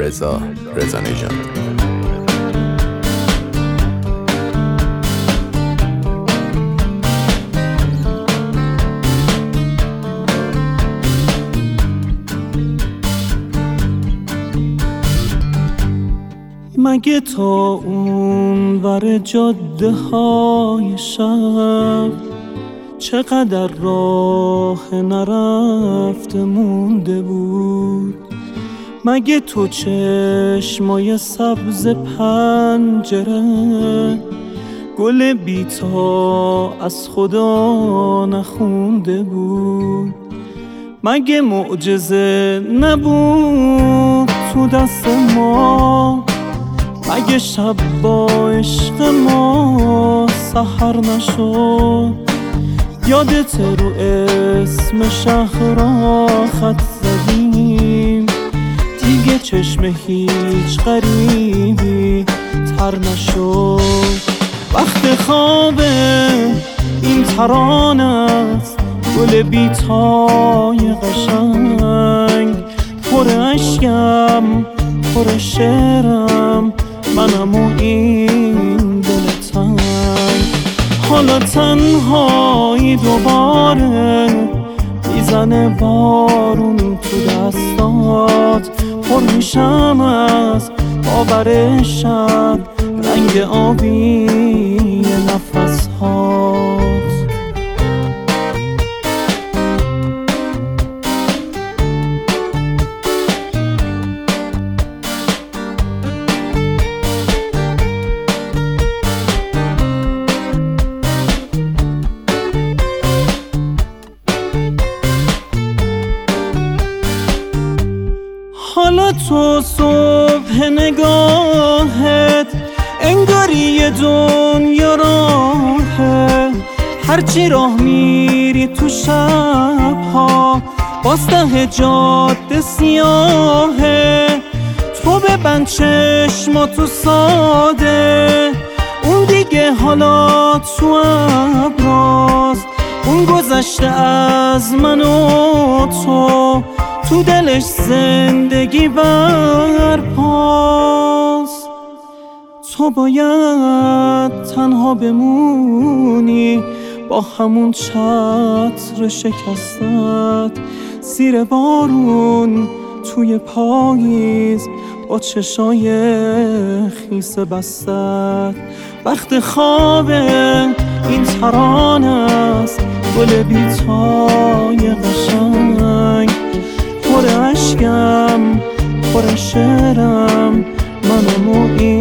رضا نژاد. مگه تا اون ور جاده های شب چقدر راه نرفته مونده بود؟ مگه تو چشمای سبز پنجره گل بیتا از خدا نخونده بود؟ مگه معجزه نبود تو دست ما؟ مگه شب با عشق ما سحر نشد؟ یادت رو اسم شهر را خط زدیم، دیگه چشم هیچ غریبی تر نشد. وقت خوابه این ترانه است، گل بیتای قشنگ، پر اشکم پر شعرم، منم و این دل تنگ. حالا تنهایی دوباره میزنه بارون تو دستات، پر میشم از باور شب، رنگ آبی نفس هات. حالا تو صبح نگاهت انگاری یه دنیا راهه، هرچی راه میری تو شبها باز ته جاده سیاهه. تو ببند چشماتو ساده، اون دیگه حالا تو ابراز، اون گذشته از من و تو دلش زندگی برپاست. تو باید تنها بمونی با همون چتر شکستت، زیر بارون توی پاییز با چشای خیس بستت. وقت خوابه این ترانه است، گل بیتای قشنگ، پر اشکم پر شعرم، منم و این